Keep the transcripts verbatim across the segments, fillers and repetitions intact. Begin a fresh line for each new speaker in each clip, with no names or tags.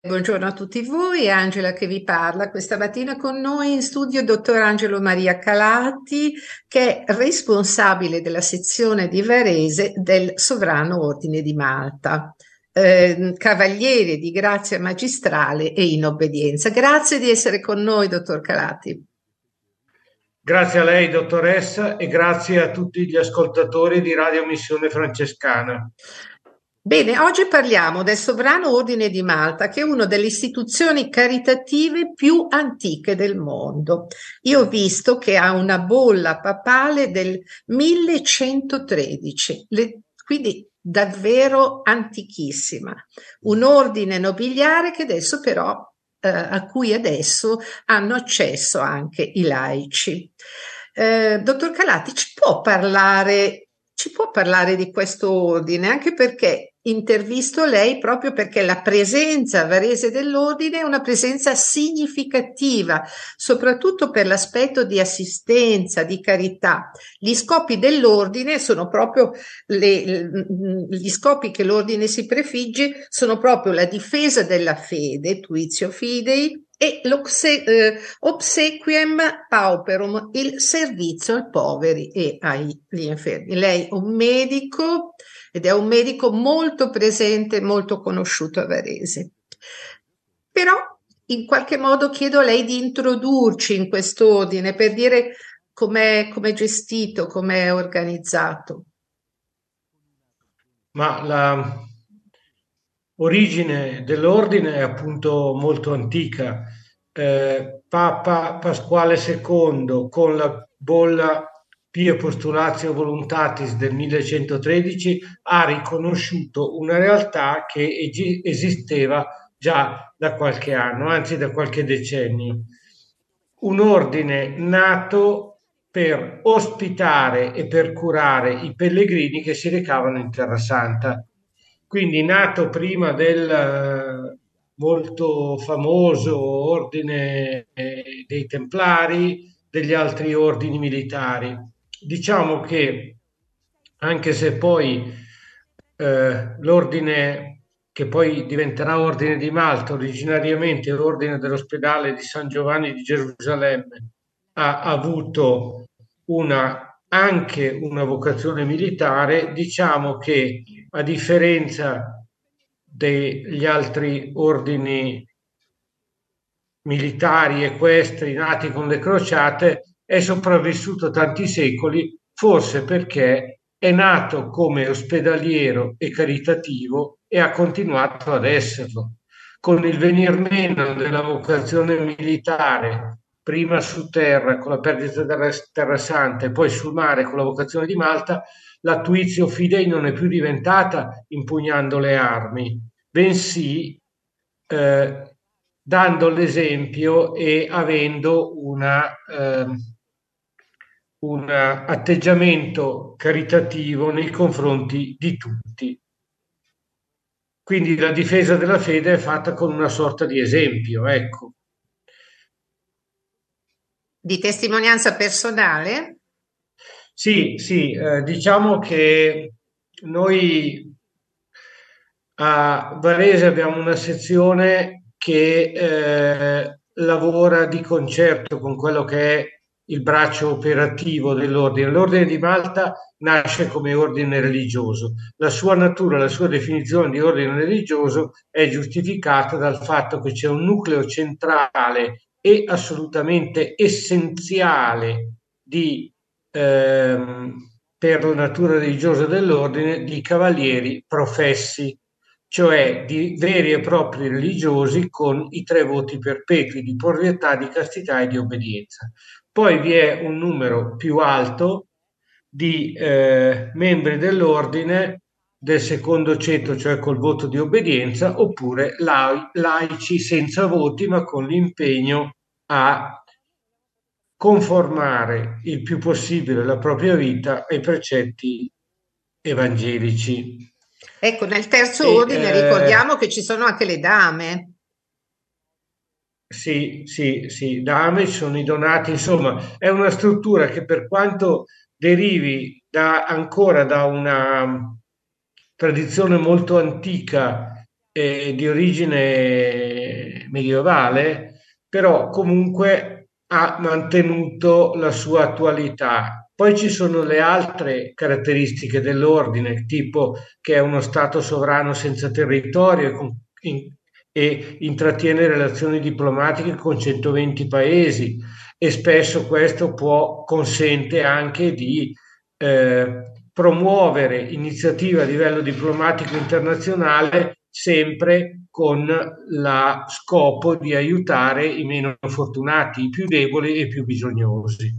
Buongiorno a tutti voi, è Angela che vi parla. Questa mattina con noi in studio il dottor Angelo Maria Calati, che è responsabile della sezione di Varese del Sovrano Ordine di Malta, eh, cavaliere di grazia magistrale e in obbedienza. Grazie di essere con noi, dottor Calati.
Grazie a lei, dottoressa, e grazie a tutti gli ascoltatori di Radio Missione Francescana.
Bene, oggi parliamo del Sovrano Ordine di Malta, che è una delle istituzioni caritative più antiche del mondo. Io ho visto che ha una bolla papale del millecentotredici, le- quindi davvero antichissima. Un ordine nobiliare che adesso però, eh, a cui adesso hanno accesso anche i laici. Eh, dottor Calati, ci può parlare, ci può parlare di questo ordine, anche perché intervisto lei proprio perché la presenza a Varese dell'ordine è una presenza significativa, soprattutto per l'aspetto di assistenza, di carità. Gli scopi dell'ordine sono proprio le, gli scopi che l'ordine si prefigge sono proprio la difesa della fede, tuitio fidei, e l'obsequiem pauperum, il servizio ai poveri e agli infermi. Lei è un medico ed è un medico molto presente, molto conosciuto a Varese. Però in qualche modo chiedo a lei di introdurci in quest'ordine per dire com'è, com'è gestito, com'è organizzato.
Ma la origine dell'ordine è appunto molto antica. Eh, Papa Pasquale secondo, con la bolla Pia Postulatio Voluntatis del millecentotredici, ha riconosciuto una realtà che egi- esisteva già da qualche anno, anzi da qualche decennio. Un ordine nato per ospitare e per curare i pellegrini che si recavano in Terra Santa. Quindi nato prima del eh, molto famoso ordine eh, dei Templari, degli altri ordini militari. Diciamo che anche se poi eh, l'ordine che poi diventerà Ordine di Malta, originariamente Ordine dell'Ospedale di San Giovanni di Gerusalemme, ha avuto una, anche una vocazione militare. Diciamo che a differenza degli altri ordini militari equestri nati con le crociate, è sopravvissuto tanti secoli, forse perché è nato come ospedaliero e caritativo e ha continuato ad esserlo. Con il venir meno della vocazione militare, prima su terra con la perdita della Terra Santa e poi sul mare con la vocazione di Malta, la Tuitio Fidei non è più diventata impugnando le armi, bensì eh, dando l'esempio e avendo una, eh, un atteggiamento caritativo nei confronti di tutti. Quindi la difesa della fede è fatta con una sorta di esempio, ecco.
Di testimonianza personale?
Sì, sì, eh, diciamo che noi a Varese abbiamo una sezione che eh, lavora di concerto con quello che è il braccio operativo dell'ordine. L'ordine di Malta nasce come ordine religioso. La sua natura, la sua definizione di ordine religioso è giustificata dal fatto che c'è un nucleo centrale e assolutamente essenziale di ehm, per la natura religiosa dell'ordine di cavalieri professi, cioè di veri e propri religiosi con i tre voti perpetui di povertà, di castità e di obbedienza. Poi vi è un numero più alto di eh, membri dell'ordine del secondo ceto, cioè col voto di obbedienza, oppure lai- laici senza voti, ma con l'impegno a conformare il più possibile la propria vita ai precetti evangelici.
Ecco, nel terzo
E,
ordine
eh,
ricordiamo che ci sono anche le dame.
Sì, sì, sì, da Ame ci sono i donati, insomma, è una struttura che per quanto derivi da, ancora da una tradizione molto antica e di origine medievale, però comunque ha mantenuto la sua attualità. Poi ci sono le altre caratteristiche dell'ordine, tipo che è uno Stato sovrano senza territorio e, con- in- e intrattiene relazioni diplomatiche con centoventi paesi, e spesso questo può, consente anche di eh, promuovere iniziative a livello diplomatico internazionale, sempre con lo scopo di aiutare i meno fortunati, i più deboli e i più bisognosi.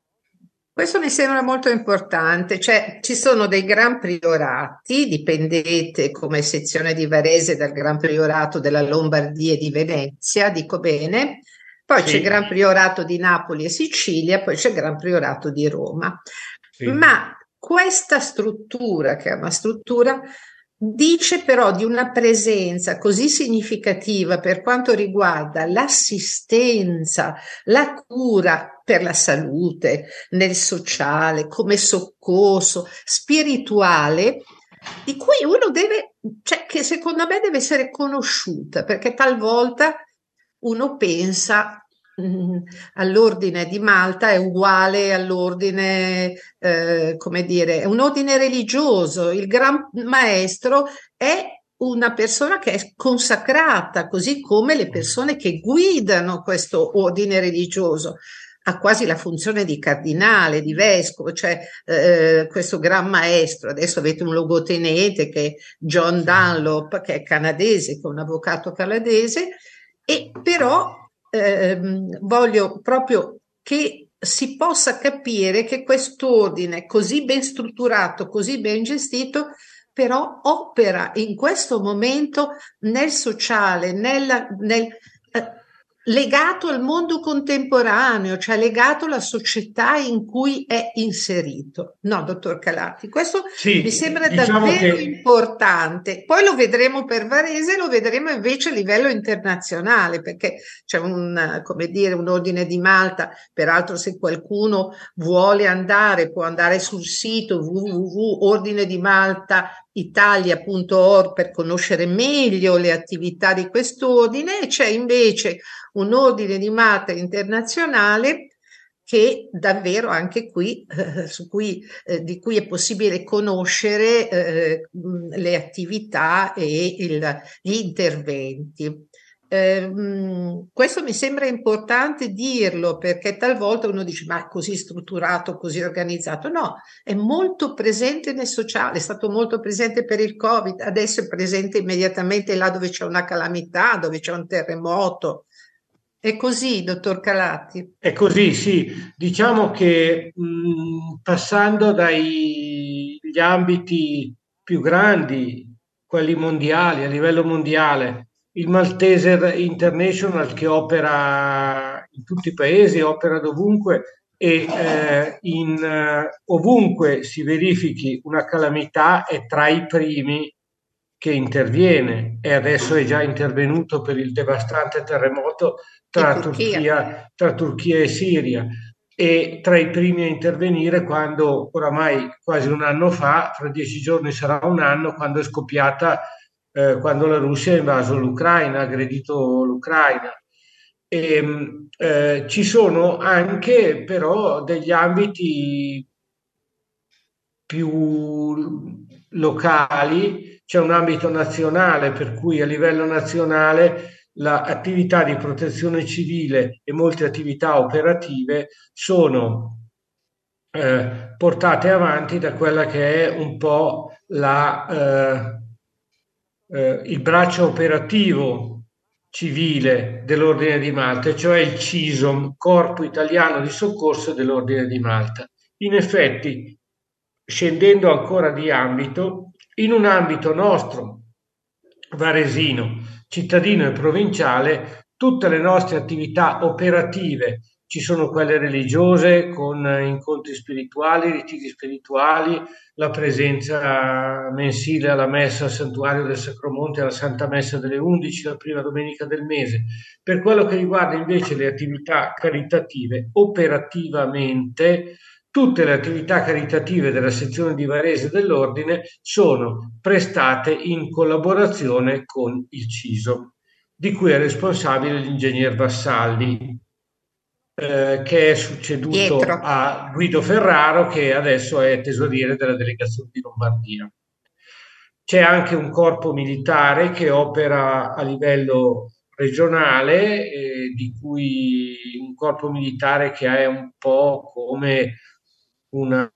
Questo mi sembra molto importante, cioè ci sono dei gran priorati, dipendete come sezione di Varese dal Gran Priorato della Lombardia e di Venezia, dico bene, poi c'è il
Sì,
Gran Priorato di Napoli e Sicilia, poi c'è il Gran Priorato di Roma.
sì.
Ma questa struttura, che è una struttura, dice però di una presenza così significativa per quanto riguarda l'assistenza, la cura per la salute, nel sociale, come soccorso spirituale, di cui uno deve, cioè che secondo me deve essere conosciuta, perché talvolta uno pensa mh, all'ordine di Malta è uguale all'ordine, eh, come dire, è un ordine religioso. Il gran maestro è una persona che è consacrata, così come le persone che guidano questo ordine religioso. Ha quasi la funzione di cardinale, di vescovo, cioè eh, questo gran maestro. Adesso avete un luogotenente che è John
Sì.
Dunlop, che è canadese, che è un avvocato canadese, e però ehm, voglio proprio che si possa capire che quest'ordine così ben strutturato, così ben gestito, però opera in questo momento nel sociale, nella, nel, eh, legato al mondo contemporaneo, cioè legato alla società in cui è inserito. No, dottor Calati, questo mi
Sì,
sembra
diciamo
davvero
che
importante. Poi lo vedremo per Varese, lo vedremo invece a livello internazionale, perché c'è un, come dire, un ordine di Malta. Peraltro, se qualcuno vuole andare, può andare sul sito w w w punto ordine di malta italia punto org per conoscere meglio le attività di quest'ordine. E c'è invece un ordine di Malta internazionale che davvero anche qui, eh, su cui, eh, di cui è possibile conoscere eh, mh, le attività e il- gli interventi. Eh, mh, questo mi sembra importante dirlo perché talvolta uno dice ma è così strutturato, così organizzato. No, è molto presente nel sociale, è stato molto presente per il Covid, adesso è presente immediatamente là dove c'è una calamità, dove c'è un terremoto. È così, dottor Calati.
è così, sì. Diciamo che mh, passando dagli ambiti più grandi, quelli mondiali, a livello mondiale, il Malteser International che opera in tutti i paesi, opera dovunque e eh, in, eh, ovunque si verifichi una calamità è tra i primi che interviene, e adesso è già intervenuto per il devastante terremoto
In
tra
Turchia.
Turchia, tra Turchia e Siria, e tra i primi a intervenire quando oramai quasi un anno fa, fra dieci giorni sarà un anno, quando è scoppiata, eh, quando la Russia ha invaso l'Ucraina, ha aggredito l'Ucraina. E, eh, ci sono anche però degli ambiti più locali, c'è un ambito nazionale per cui a livello nazionale l'attività di protezione civile e molte attività operative sono eh, portate avanti da quella che è un po' la, eh, eh, il braccio operativo civile dell'Ordine di Malta, cioè il CISOM, Corpo Italiano di Soccorso dell'Ordine di Malta. In effetti, scendendo ancora di ambito, in un ambito nostro, varesino, cittadino e provinciale, tutte le nostre attività operative, ci sono quelle religiose con incontri spirituali, ritiri spirituali, la presenza mensile alla messa al santuario del Sacromonte, alla Santa Messa delle undici, la prima domenica del mese. Per quello che riguarda invece le attività caritative, operativamente tutte le attività caritative della sezione di Varese dell'Ordine sono prestate in collaborazione con il CISO. di cui è responsabile l'ingegner Vassalli, eh, che è succeduto
Dietro.
a Guido Ferraro, che adesso è tesoriere della delegazione di Lombardia. C'è anche un corpo militare che opera a livello regionale, eh, di cui un corpo militare che è un po' come una,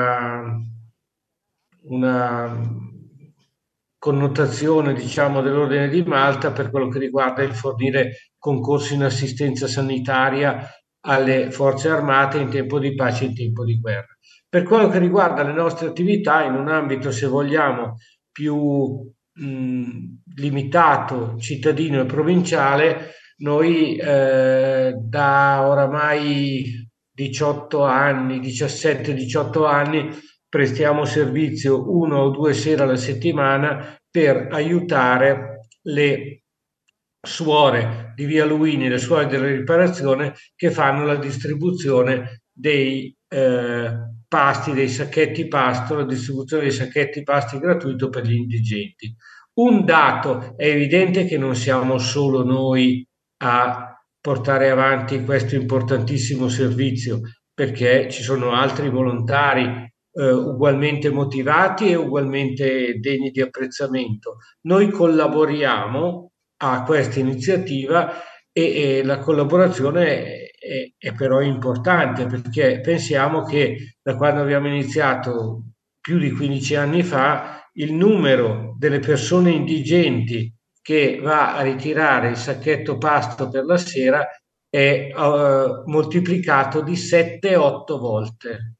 una connotazione, diciamo, dell'Ordine di Malta per quello che riguarda il fornire concorsi in assistenza sanitaria alle forze armate in tempo di pace e in tempo di guerra. Per quello che riguarda le nostre attività, in un ambito, se vogliamo, più mh, limitato, cittadino e provinciale, noi eh, da oramai diciotto anni, diciassette diciotto anni, prestiamo servizio una o due sere alla settimana per aiutare le suore di Via Luini, le suore della riparazione, che fanno la distribuzione dei eh, pasti, dei sacchetti pasto, la distribuzione dei sacchetti pasti gratuito per gli indigenti. Un dato: è evidente che non siamo solo noi a portare avanti questo importantissimo servizio, perché ci sono altri volontari eh, ugualmente motivati e ugualmente degni di apprezzamento. Noi collaboriamo a questa iniziativa e, e la collaborazione è, è, è però importante, perché pensiamo che da quando abbiamo iniziato più di quindici anni fa, il numero delle persone indigenti che va a ritirare il sacchetto pasto per la sera è uh, moltiplicato di sette otto volte.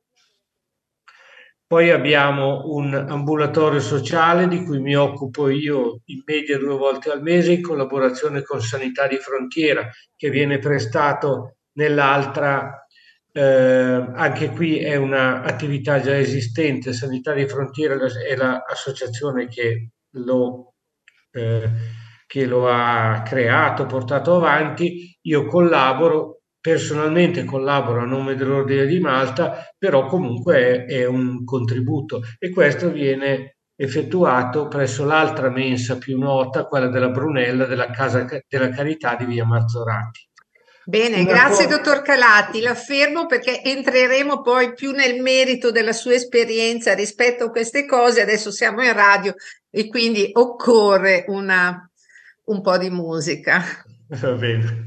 Poi abbiamo un ambulatorio sociale di cui mi occupo io in media due volte al mese in collaborazione con Sanità di Frontiera, che viene prestato nell'altra, eh, anche qui è un'attività già esistente. Sanità di Frontiera è l'associazione che lo, eh, che lo ha creato, portato avanti. Io collaboro. Personalmente collaboro a nome dell'Ordine di Malta, però comunque è, è un contributo, e questo viene effettuato presso l'altra mensa più nota, quella della Brunella della Casa della Carità di via Marzorati.
Bene,
Una
grazie
cosa...
dottor Calati, la fermo perché entreremo poi più nel merito della sua esperienza rispetto a queste cose. Adesso siamo in radio e quindi occorre una, un po' di musica.
Va bene.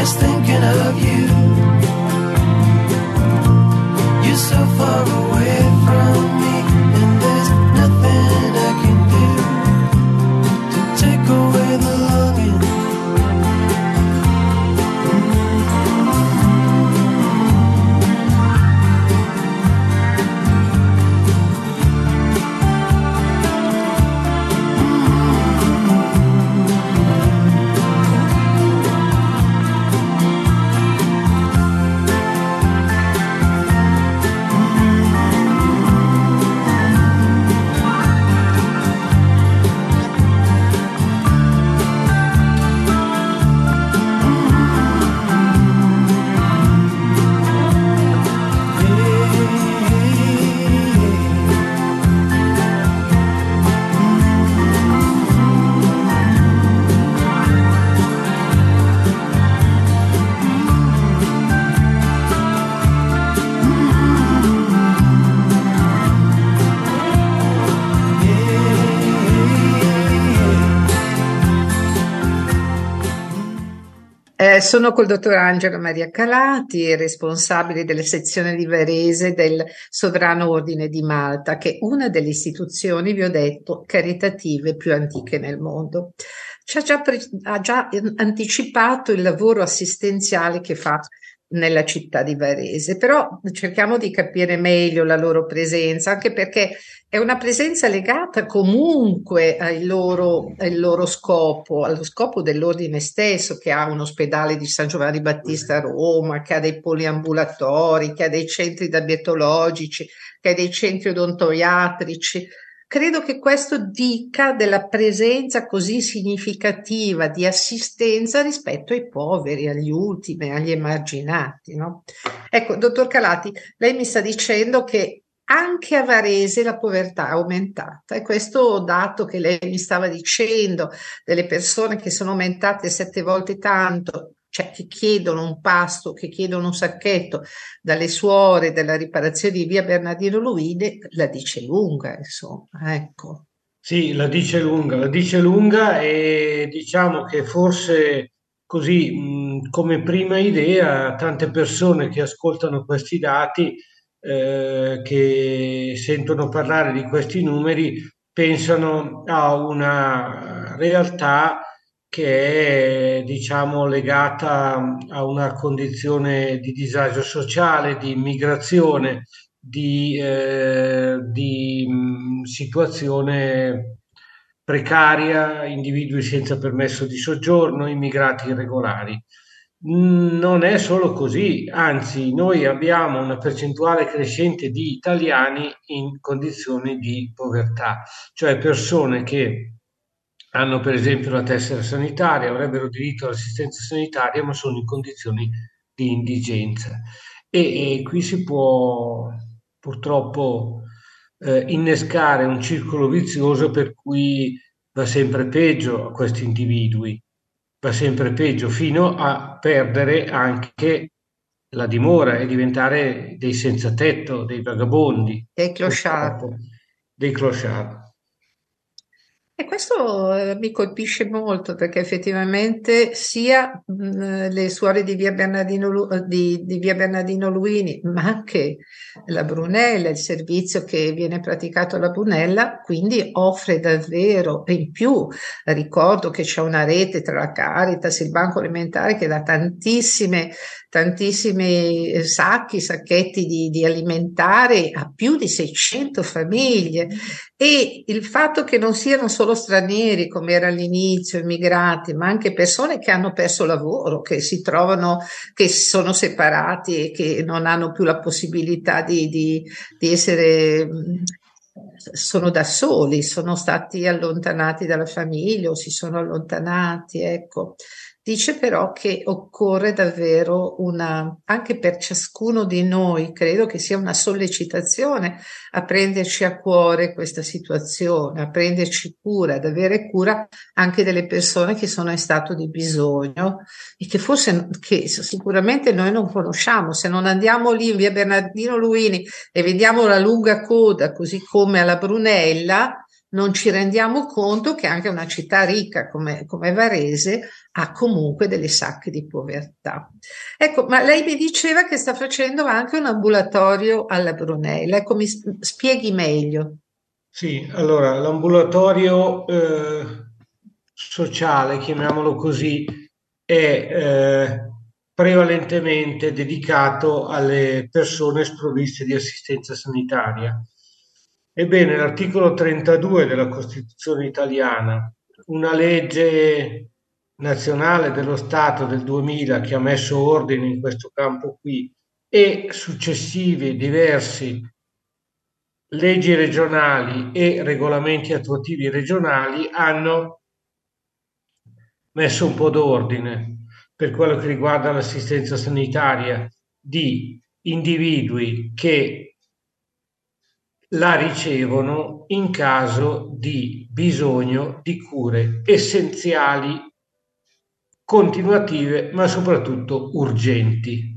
just thinking of you. You're so far away from me, and there's nothing I can do to take away the longing.
Eh, sono col dottor Angelo Maria Calati, responsabile della sezione di Varese del Sovrano Ordine di Malta, che è una delle istituzioni, vi ho detto, caritative più antiche nel mondo. Ci ha già, pre- ha già anticipato il lavoro assistenziale che fa nella città di Varese, però cerchiamo di capire meglio la loro presenza, anche perché è una presenza legata comunque al loro, al loro scopo, allo scopo dell'ordine stesso, che ha un ospedale di San Giovanni Battista a Roma, che ha dei poliambulatori, che ha dei centri diabetologici, che ha dei centri odontoiatrici. Credo che questo dica della presenza così significativa di assistenza rispetto ai poveri, agli ultimi, agli emarginati, no? Ecco, dottor Calati, lei mi sta dicendo che anche a Varese la povertà è aumentata, e questo dato che lei mi stava dicendo delle persone che sono aumentate sette volte tanto, cioè che chiedono un pasto, che chiedono un sacchetto dalle suore della riparazione di via Bernardino Luini, la dice lunga, insomma, ecco.
Sì, la dice lunga, la dice lunga e diciamo che forse così, mh, come prima idea, tante persone che ascoltano questi dati, eh, che sentono parlare di questi numeri, pensano a una realtà che è, diciamo, legata a una condizione di disagio sociale, di immigrazione, di, eh, di mh, situazione precaria, individui senza permesso di soggiorno, immigrati irregolari. Mm, Non è solo così, anzi, noi abbiamo una percentuale crescente di italiani in condizioni di povertà, cioè persone che hanno per esempio la tessera sanitaria, avrebbero diritto all'assistenza sanitaria, ma sono in condizioni di indigenza. E, e qui si può purtroppo eh, innescare un circolo vizioso per cui va sempre peggio a questi individui, va sempre peggio fino a perdere anche la dimora e diventare dei senza tetto, dei vagabondi,
E clochard.
purtroppo, dei clochard.
E questo eh, mi colpisce molto perché effettivamente sia mh, le suore di via Bernardino, Lu- eh, di, di via Bernardino Luini, ma anche la Brunella, il servizio che viene praticato alla Brunella, quindi offre davvero, e in più ricordo che c'è una rete tra la Caritas e il Banco Alimentare che dà tantissime, tantissimi eh, sacchi, sacchetti di, di alimentare a più di seicento famiglie. E il fatto che non siano solo stranieri, come era all'inizio, immigrati, ma anche persone che hanno perso lavoro, che si trovano, che sono separati e che non hanno più la possibilità di, di, di essere, mh, sono da soli, sono stati allontanati dalla famiglia o si sono allontanati, ecco. Dice però che occorre davvero una, anche per ciascuno di noi, credo che sia una sollecitazione a prenderci a cuore questa situazione, a prenderci cura, ad avere cura anche delle persone che sono in stato di bisogno e che forse, che sicuramente noi non conosciamo. Se non andiamo lì in via Bernardino Luini e vediamo la lunga coda, così come alla Brunella, non ci rendiamo conto che anche una città ricca come, come Varese ha comunque delle sacche di povertà. Ecco, ma lei mi diceva che sta facendo anche un ambulatorio alla Brunella. Ecco, mi sp- spieghi meglio.
Sì, allora l'ambulatorio eh, sociale, chiamiamolo così, è eh, prevalentemente dedicato alle persone sprovviste di assistenza sanitaria. Ebbene, l'articolo trentadue della Costituzione italiana, una legge nazionale dello Stato del duemila che ha messo ordine in questo campo qui, e successivi diversi leggi regionali e regolamenti attuativi regionali hanno messo un po' d'ordine per quello che riguarda l'assistenza sanitaria di individui che la ricevono in caso di bisogno di cure essenziali, continuative, ma soprattutto urgenti.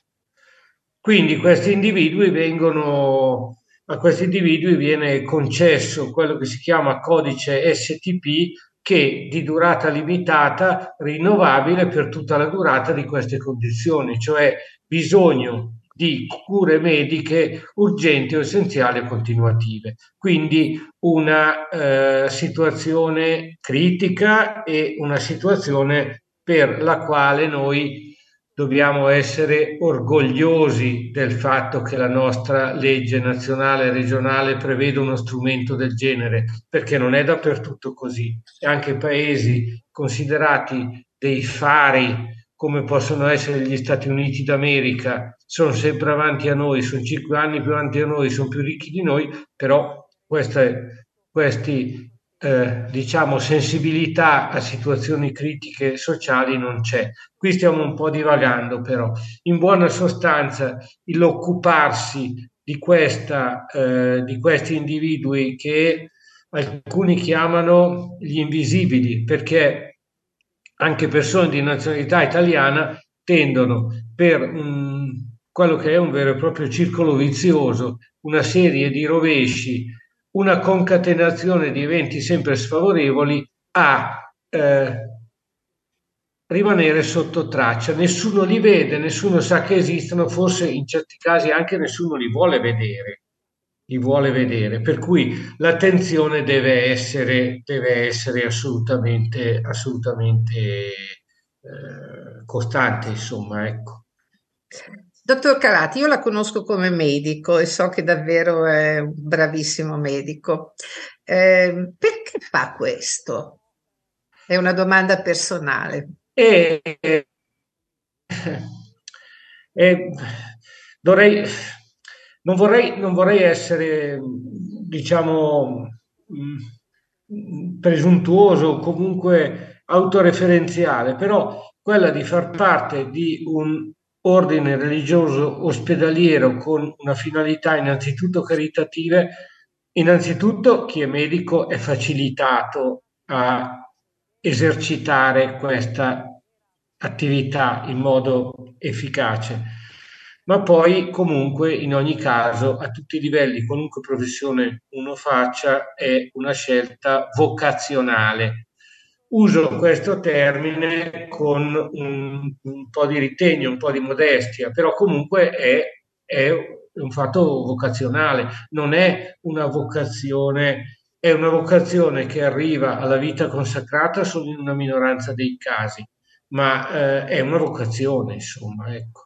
Quindi questi individui vengono, a questi individui viene concesso quello che si chiama codice S T P, che di durata limitata, rinnovabile per tutta la durata di queste condizioni, cioè bisogno di cure mediche urgenti o essenziali o continuative. Quindi una eh, situazione critica e una situazione per la quale noi dobbiamo essere orgogliosi del fatto che la nostra legge nazionale e regionale prevede uno strumento del genere, perché non è dappertutto così. E anche paesi considerati dei fari, come possono essere gli Stati Uniti d'America, sono sempre avanti a noi, sono cinque anni più avanti a noi, sono più ricchi di noi, però queste, questi eh, diciamo sensibilità a situazioni critiche sociali non c'è. Qui stiamo un po' divagando, però in buona sostanza l'occuparsi di questa eh, di questi individui che alcuni chiamano gli invisibili, perché anche persone di nazionalità italiana tendono, per un, quello che è un vero e proprio circolo vizioso, una serie di rovesci, una concatenazione di eventi sempre sfavorevoli, a eh, rimanere sotto traccia. Nessuno li vede, nessuno sa che esistono, forse in certi casi anche nessuno li vuole vedere, li vuole vedere. Per cui l'attenzione deve essere, deve essere assolutamente, assolutamente eh, costante, insomma, ecco.
Dottor Carati, io la conosco come medico e so che davvero è un bravissimo medico. Eh, perché fa questo? È una domanda personale.
E, e dovrei, non vorrei, non vorrei essere, diciamo, mh, presuntuoso o comunque autoreferenziale, però quella di far parte di un ordine religioso ospedaliero con una finalità innanzitutto caritative, innanzitutto chi è medico è facilitato a esercitare questa attività in modo efficace, ma poi comunque in ogni caso a tutti i livelli, qualunque professione uno faccia, è una scelta vocazionale. Uso questo termine con un, un po' di ritegno, un po' di modestia, però comunque è, è un fatto vocazionale, non è una vocazione, è una vocazione che arriva alla vita consacrata solo in una minoranza dei casi, ma eh, è una vocazione, insomma, ecco.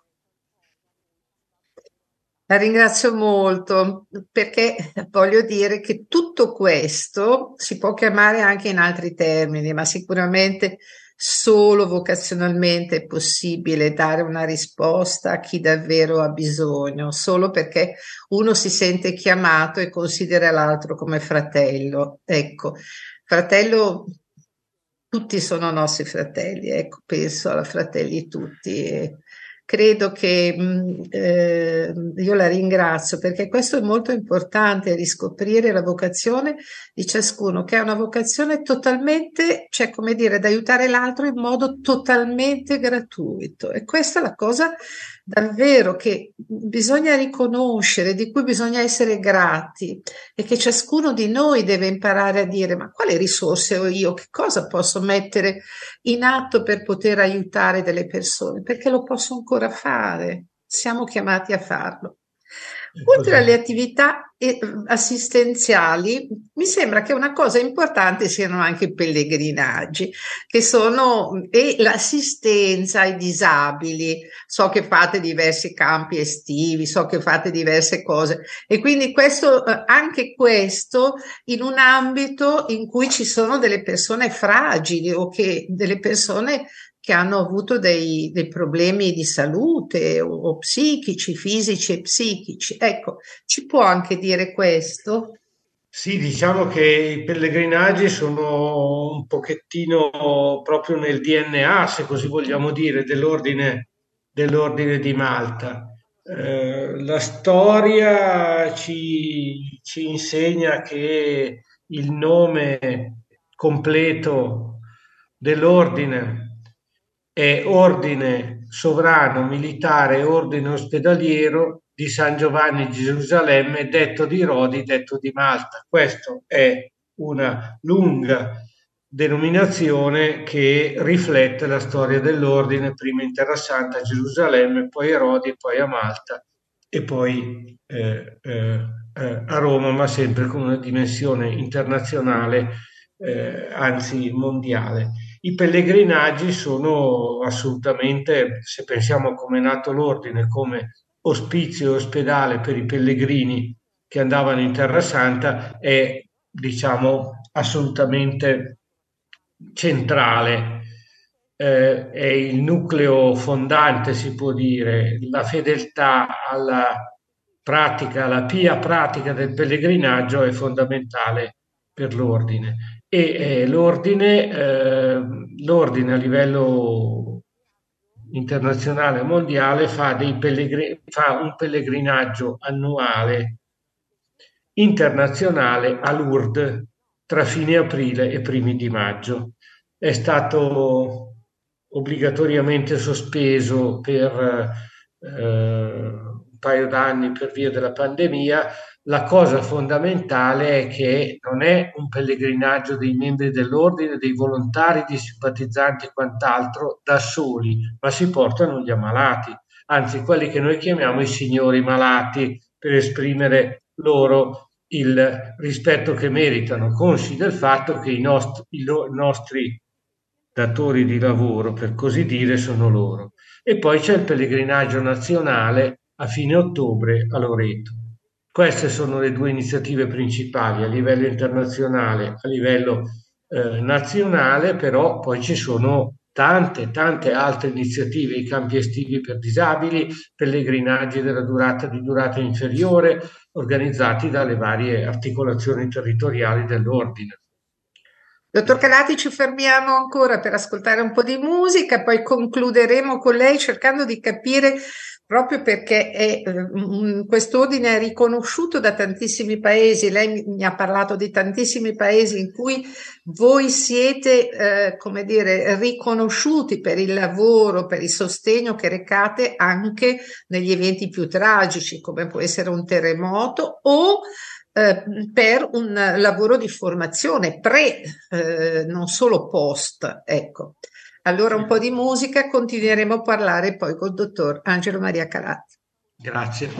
La ringrazio molto perché voglio dire che tutto questo si può chiamare anche in altri termini, ma sicuramente solo vocazionalmente è possibile dare una risposta a chi davvero ha bisogno, solo perché uno si sente chiamato e considera l'altro come fratello. Ecco, fratello, tutti sono nostri fratelli, ecco, penso alla fratelli tutti. E credo che mh, eh, io la ringrazio perché questo è molto importante, riscoprire la vocazione di ciascuno, che ha una vocazione totalmente, cioè come dire, ad aiutare l'altro in modo totalmente gratuito. E questa è la cosa davvero che bisogna riconoscere, di cui bisogna essere grati e che ciascuno di noi deve imparare a dire: ma quali risorse ho io? Che cosa posso mettere in atto per poter aiutare delle persone? Perché lo posso ancora fare, siamo chiamati a farlo.
È
Oltre alle
così.
attività eh, assistenziali, mi sembra che una cosa importante siano anche i pellegrinaggi, che sono e l'assistenza ai disabili. So che fate diversi campi estivi, so che fate diverse cose, e quindi questo, eh, anche questo in un ambito in cui ci sono delle persone fragili o che delle persone che hanno avuto dei, dei problemi di salute o, o psichici, fisici e psichici. Ecco, ci può anche dire questo?
Sì, diciamo che i pellegrinaggi sono un pochettino proprio nel D N A, se così vogliamo dire, dell'ordine dell'ordine di Malta. Eh, la storia ci, ci insegna che il nome completo dell'ordine è Ordine Sovrano Militare Ordine Ospedaliero di San Giovanni di Gerusalemme, detto di Rodi, detto di Malta. Questa è una lunga denominazione che riflette la storia dell'ordine, prima in Terra Santa a Gerusalemme, poi a Rodi, poi a Malta e poi eh, eh, eh, a Roma, ma sempre con una dimensione internazionale, eh, anzi mondiale. I pellegrinaggi sono assolutamente, se pensiamo a come è nato l'ordine, come ospizio e ospedale per i pellegrini che andavano in Terra Santa, è, diciamo, assolutamente centrale. Eh, è il nucleo fondante, si può dire, la fedeltà alla pratica, alla pia pratica del pellegrinaggio è fondamentale per l'ordine. E eh, l'ordine, eh, l'ordine a livello internazionale e mondiale fa, dei pellegri- fa un pellegrinaggio annuale internazionale a Lourdes tra fine aprile e primi di maggio. È stato obbligatoriamente sospeso per eh, un paio d'anni per via della pandemia. La cosa fondamentale è che non è un pellegrinaggio dei membri dell'ordine, dei volontari, di simpatizzanti e quant'altro da soli, ma si portano gli ammalati, anzi quelli che noi chiamiamo i signori malati, per esprimere loro il rispetto che meritano, consci del fatto che i nostri, i lo- nostri datori di lavoro, per così dire, sono loro. E poi c'è il pellegrinaggio nazionale a fine ottobre a Loreto. Queste sono le due iniziative principali a livello internazionale, a livello eh, nazionale, però poi ci sono tante, tante altre iniziative, i campi estivi per disabili, pellegrinaggi della durata di durata inferiore, organizzati dalle varie articolazioni territoriali dell'ordine.
Dottor Calati, ci fermiamo ancora per ascoltare un po' di musica, poi concluderemo con lei cercando di capire, proprio perché è, eh, un- quest'ordine è riconosciuto da tantissimi paesi. Lei mi mi ha parlato di tantissimi paesi in cui voi siete, eh, come dire, riconosciuti per il lavoro, per il sostegno che recate anche negli eventi più tragici, come può essere un terremoto o eh, per un lavoro di formazione pre, eh, non solo post, ecco. Allora un po' di musica, continueremo a parlare poi col dottor Angelo Maria Calati.
Grazie.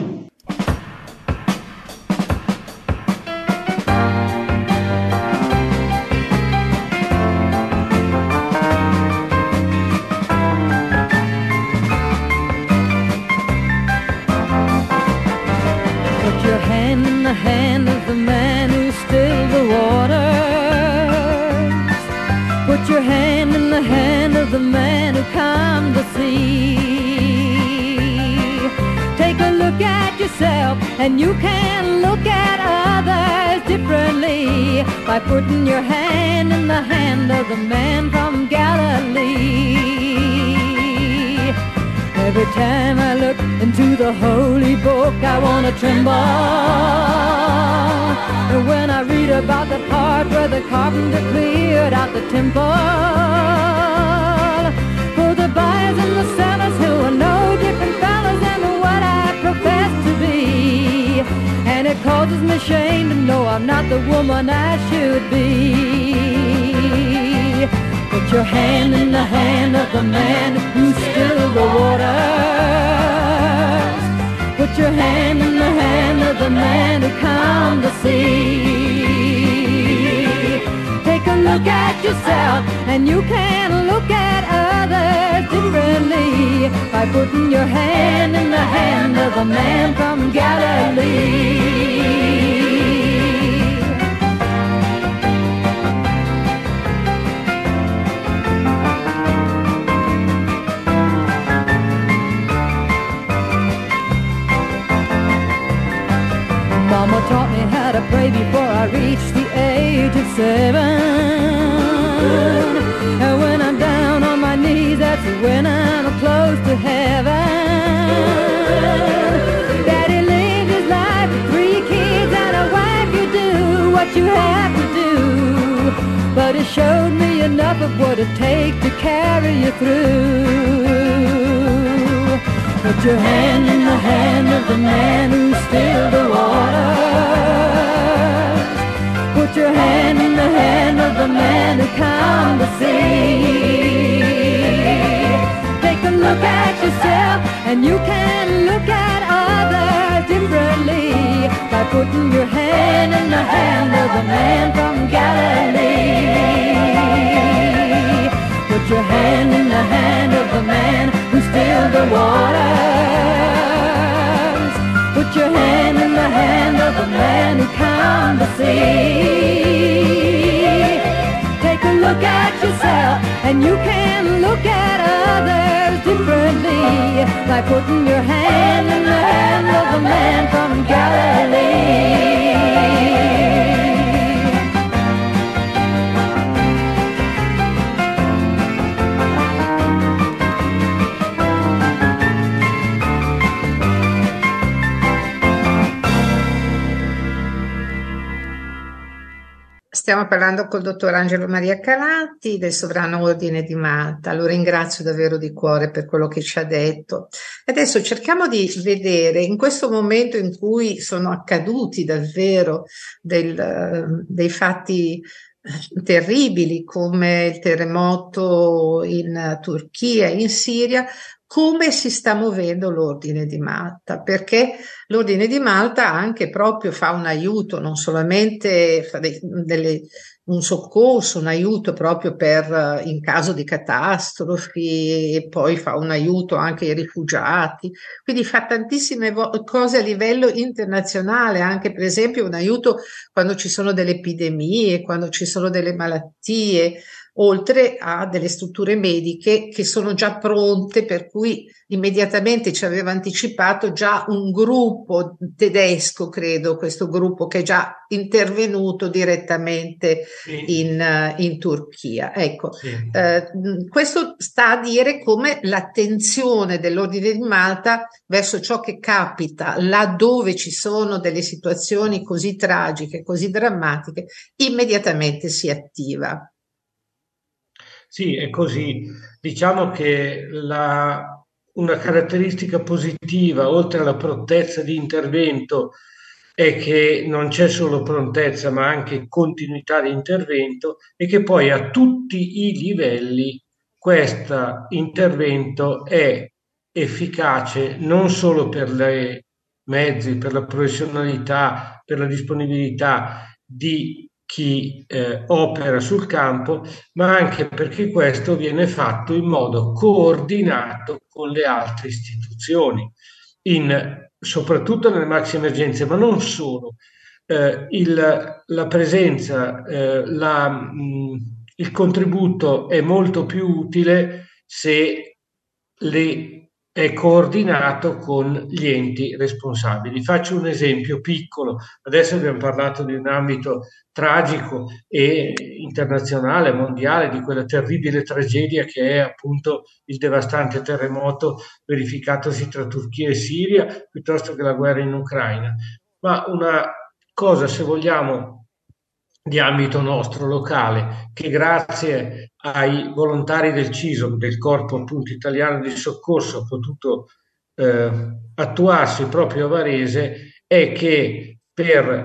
Put your hand in the hand of the man who stilled the waters. Put your hand in the hand of the man who calmed the sea. Take a look at yourself and you can look at others differently by putting your hand in the hand of the man from Galilee. Every time I look into the holy book, I want to tremble. And when I read about the part where the carpenter cleared out the temple, for the buyers and the sellers who are no different fellas a woman I should be. Put your hand in the hand of the man who stilled the waters. Put your hand in the hand of the man who calmed the sea. Take a look at yourself and you can look at others differently by putting your hand in the hand of the man from Galilee. Mama taught me how to pray before I reached the age of seven. And when I'm down on my knees, that's when I'm close to heaven. Daddy lived his life with three kids and a wife. You do what you have to do, but it showed me enough of what it takes to carry you through. Put your hand in the hand of the man who stilled the waters. Put your hand in the hand of the man who calmed the sea. Take a look at yourself and you can look at others differently by putting your hand in the hand of the man from Galilee. Put your hand in the hand of the man who stilled the waters. Put your hand in the hand of the man who calmed the sea. Take a look at yourself and you can look at others differently by putting your hand in the hand of the man from Galilee.
Stiamo parlando col dottor Angelo Maria Calatti del Sovrano Ordine di Malta. Lo ringrazio davvero di cuore per quello che ci ha detto. Adesso cerchiamo di vedere, in questo momento in cui sono accaduti davvero del, dei fatti terribili come il terremoto in Turchia e in Siria, come si sta muovendo l'Ordine di Malta, perché l'Ordine di Malta anche proprio fa un aiuto, non solamente fa dei, delle, un soccorso, un aiuto proprio per in caso di catastrofi, e poi fa un aiuto anche ai rifugiati, quindi fa tantissime vo- cose a livello internazionale, anche per esempio un aiuto quando ci sono delle epidemie, quando ci sono delle malattie, oltre a delle strutture mediche che sono già pronte, per cui immediatamente ci aveva anticipato già un gruppo tedesco, credo, questo gruppo che è già intervenuto direttamente
Sì,
in, eh, in Turchia. Ecco,
sì.
eh, questo sta a dire come l'attenzione dell'Ordine di Malta verso ciò che capita laddove ci sono delle situazioni così tragiche, così drammatiche, immediatamente si attiva.
Sì, è così. Diciamo che la- una caratteristica positiva, oltre alla prontezza di intervento, è che non c'è solo prontezza, ma anche continuità di intervento e che poi a tutti i livelli questo intervento è efficace non solo per i mezzi, per la professionalità, per la disponibilità di chi eh, opera sul campo, ma anche perché questo viene fatto in modo coordinato con le altre istituzioni, in, soprattutto nelle maxi emergenze, ma non solo. Eh, il, la presenza, eh, la, mh, il contributo è molto più utile se le è coordinato con gli enti responsabili. Faccio un esempio piccolo. Adesso abbiamo parlato di un ambito tragico e internazionale, mondiale, di quella terribile tragedia che è appunto il devastante terremoto verificatosi tra Turchia e Siria, piuttosto che la guerra in Ucraina. Ma una cosa, se vogliamo, di ambito nostro, locale, che grazie ai volontari del C I S O M, del Corpo appunto italiano di soccorso, ha potuto eh, attuarsi proprio a Varese, è che per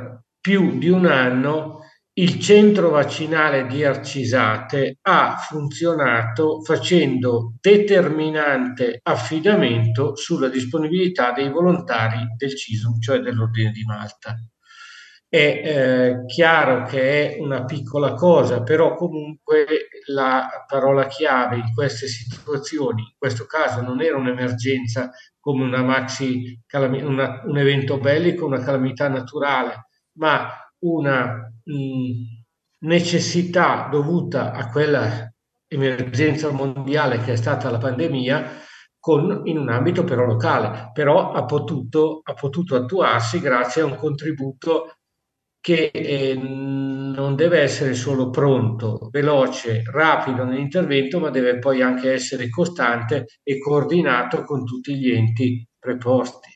più di un anno il centro vaccinale di Arcisate ha funzionato facendo determinante affidamento sulla disponibilità dei volontari del CISUM, cioè dell'Ordine di Malta. È eh, chiaro che è una piccola cosa, però comunque la parola chiave in queste situazioni, in questo caso non era un'emergenza come una maxi calami- una- un evento bellico, una calamità naturale, ma una mh, necessità dovuta a quella emergenza mondiale che è stata la pandemia, con, in un ambito però locale, però ha potuto, ha potuto attuarsi grazie a un contributo che eh, non deve essere solo pronto, veloce, rapido nell'intervento, ma deve poi anche essere costante e coordinato con tutti gli enti preposti.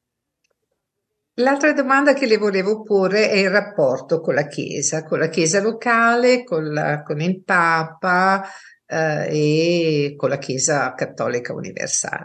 L'altra domanda che le volevo porre è il rapporto con la Chiesa, con la Chiesa locale, con, la- con il Papa, eh, e con la Chiesa Cattolica Universale.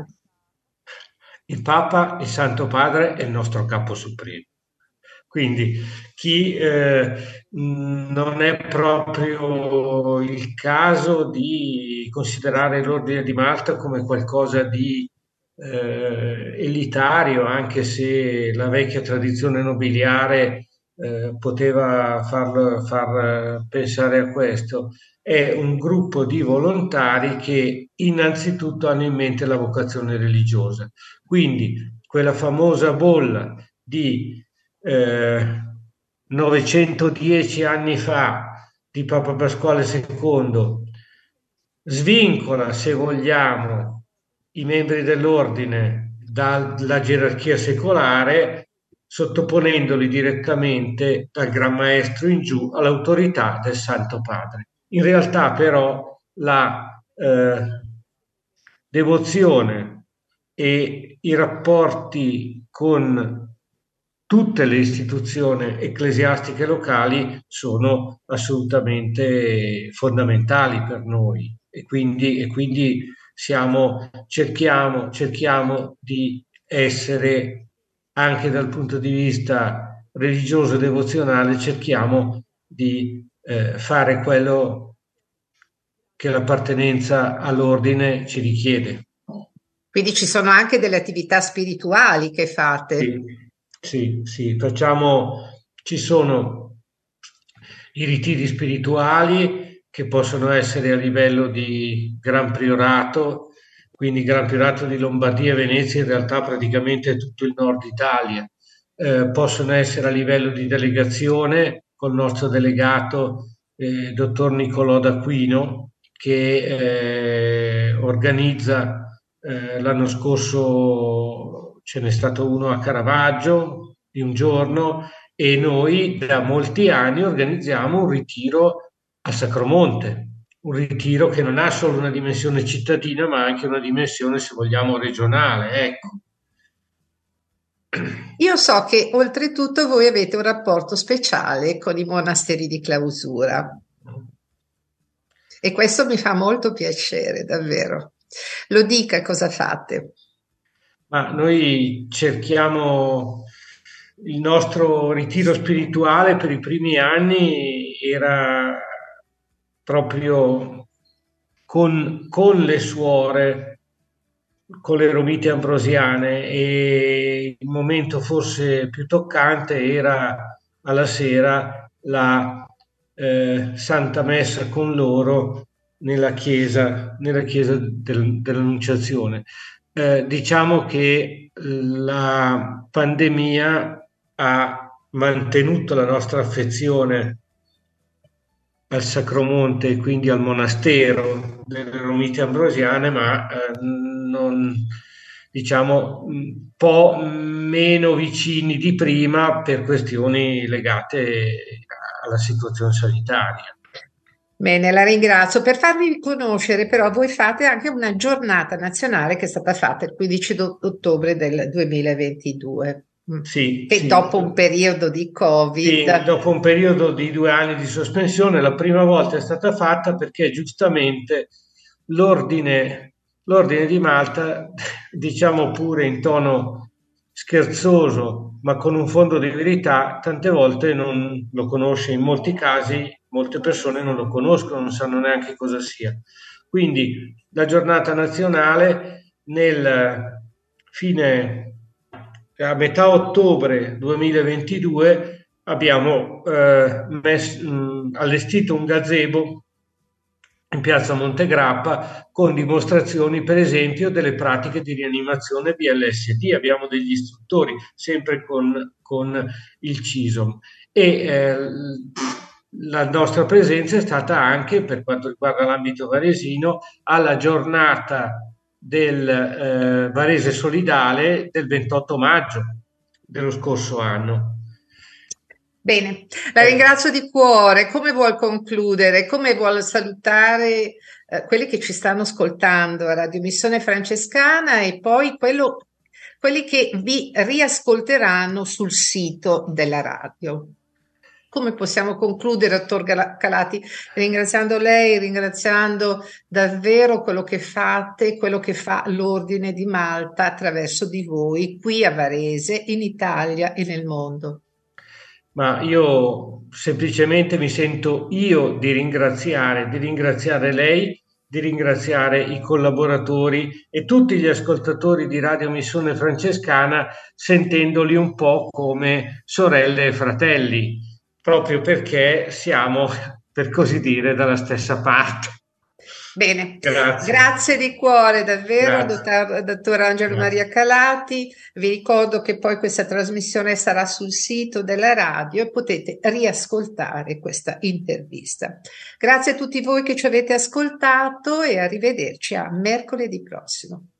Il Papa, il Santo Padre, è il nostro capo supremo. Quindi chi eh, mh, non è proprio il caso di considerare l'Ordine di Malta come qualcosa di eh, elitario, anche se la vecchia tradizione nobiliare eh, poteva farlo- far eh, pensare a questo. È un gruppo di volontari che innanzitutto hanno in mente la vocazione religiosa. Quindi quella famosa bolla di eh, novecentodieci anni fa di Papa Pasquale secondo svincola, se vogliamo, i membri dell'ordine dalla gerarchia secolare, sottoponendoli direttamente dal Gran Maestro in giù all'autorità del Santo Padre. In realtà, però, la eh, devozione e i rapporti con tutte le istituzioni ecclesiastiche locali sono assolutamente fondamentali per noi e quindi, e quindi siamo, cerchiamo, cerchiamo di essere anche dal punto di vista religioso e devozionale, cerchiamo di eh, fare quello che l'appartenenza all'ordine ci richiede.
Quindi ci sono anche delle attività spirituali che fate.
Sì, sì, sì, facciamo, ci sono i ritiri spirituali che possono essere a livello di Gran Priorato, quindi Gran Priorato di Lombardia e Venezia, in realtà praticamente tutto il nord Italia. Eh, possono essere a livello di delegazione col nostro delegato, eh, dottor Nicolò D'Aquino, che eh, organizza eh, l'anno scorso ce n'è stato uno a Caravaggio di un giorno e noi da molti anni organizziamo un ritiro a Sacromonte, un ritiro che non ha solo una dimensione cittadina ma anche una dimensione, se vogliamo, regionale. Ecco.
Io so che oltretutto voi avete un rapporto speciale con i monasteri di clausura e questo mi fa molto piacere, davvero. Lo dica cosa fate.
Ma noi cerchiamo il nostro ritiro spirituale per i primi anni era proprio con, con le suore, con le Romite Ambrosiane e il momento forse più toccante era alla sera la eh, Santa Messa con loro nella chiesa, nella chiesa del- dell'Annunciazione. Eh, diciamo che la pandemia ha mantenuto la nostra affezione al Sacromonte e quindi al monastero delle Romite Ambrosiane, ma eh, non, diciamo, un po' meno vicini di prima per questioni legate alla situazione sanitaria.
Bene, la ringrazio. Per farvi conoscere, però, voi fate anche una giornata nazionale che è stata fatta il quindici d'o- ottobre del duemilaventidue, mm,
Sì,
che
sì.
dopo un periodo di
Sì,
Covid.
dopo un periodo di due anni di sospensione, la prima volta è stata fatta perché giustamente l'ordine, l'ordine di Malta, diciamo pure in tono scherzoso, ma con un fondo di verità, tante volte non lo conosce, in molti casi molte persone non lo conoscono, non sanno neanche cosa sia. Quindi la giornata nazionale nel fine, a metà ottobre duemilaventidue abbiamo eh, messo, mh, allestito un gazebo in piazza Montegrappa con dimostrazioni, per esempio, delle pratiche di rianimazione B L S D. Abbiamo degli istruttori, sempre con, con il CISOM. E eh, la nostra presenza è stata anche, per quanto riguarda l'ambito varesino, alla giornata del eh, Varese Solidale del ventotto maggio dello scorso anno.
Bene, la ringrazio di cuore. Come vuol concludere? Come vuol salutare eh, quelli che ci stanno ascoltando a Radio Missione Francescana e poi quello, quelli che vi riascolteranno sul sito della radio? Come possiamo concludere, dottor Gala- Calati, ringraziando lei, ringraziando davvero quello che fate, quello che fa l'Ordine di Malta attraverso di voi qui a Varese, in Italia e nel mondo?
Ma io semplicemente mi sento io di ringraziare, di ringraziare lei, di ringraziare i collaboratori e tutti gli ascoltatori di Radio Missione Francescana, sentendoli un po' come sorelle e fratelli, proprio perché siamo, per così dire, dalla stessa parte.
Bene,
Grazie.
grazie di cuore davvero,
Grazie.
dottor, dottor Angelo
Grazie.
Maria Calati. Vi ricordo che poi questa trasmissione sarà sul sito della radio e potete riascoltare questa intervista. Grazie a tutti voi che ci avete ascoltato e arrivederci a mercoledì prossimo.